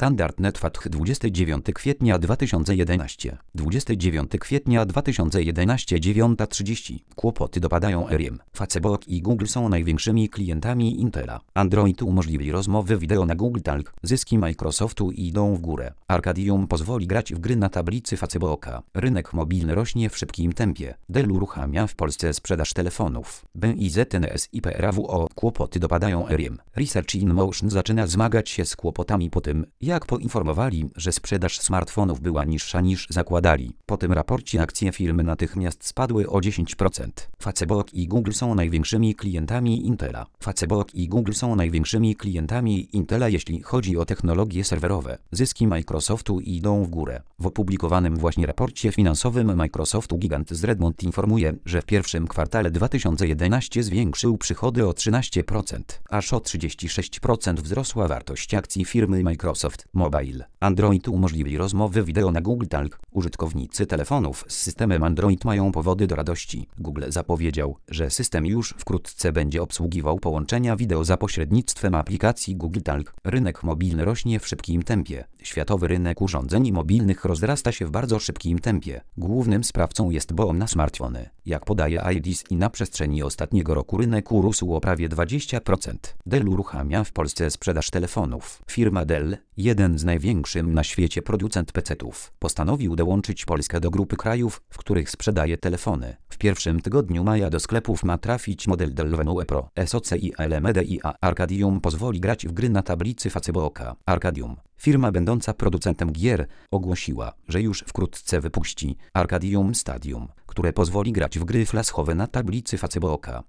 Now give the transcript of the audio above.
Standard Netfath 29 kwietnia 2011. 29 kwietnia 2011 9:30. Kłopoty dopadają Eriem. Facebook i Google są największymi klientami Intela. Android umożliwi rozmowy wideo na Google Talk. Zyski Microsoftu idą w górę. Arcadium pozwoli grać w gry na tablicy Facebooka. Rynek mobilny rośnie w szybkim tempie. Dell uruchamia w Polsce sprzedaż telefonów. BIZNS i PRAWO. Kłopoty dopadają Eriem. Research in Motion zaczyna zmagać się z kłopotami po tym, jak poinformowali, że sprzedaż smartfonów była niższa niż zakładali. Po tym raporcie akcje firmy natychmiast spadły o 10%. Facebook i Google są największymi klientami Intela. Facebook i Google są największymi klientami Intela, jeśli chodzi o technologie serwerowe. Zyski Microsoftu idą w górę. W opublikowanym właśnie raporcie finansowym Microsoftu gigant z Redmond informuje, że w pierwszym kwartale 2011 zwiększył przychody o 13%, aż o 36% wzrosła wartość akcji firmy Microsoft Mobile. Android umożliwi rozmowy wideo na Google Talk. Użytkownicy telefonów z systemem Android mają powody do radości. Google zapowiedział, że system już wkrótce będzie obsługiwał połączenia wideo za pośrednictwem aplikacji Google Talk. Rynek mobilny rośnie w szybkim tempie. Światowy rynek urządzeń mobilnych rozrasta się w bardzo szybkim tempie. Głównym sprawcą jest boom na smartfony. Jak podaje IDC, na przestrzeni ostatniego roku rynek urósł o prawie 20%. Dell uruchamia w Polsce sprzedaż telefonów. Firma Dell, jeden z największych na świecie producent PC-ów, postanowił dołączyć Polskę do grupy krajów, w których sprzedaje telefony. W pierwszym tygodniu maja do sklepów ma trafić model Dell Venue Pro SoC i LMDIA. Arcadium pozwoli grać w gry na tablicy Facebooka. Arcadium, firma będąca producentem gier, ogłosiła, że już wkrótce wypuści Arcadium Stadium, które pozwoli grać w gry flashowe na tablicy Facebooka.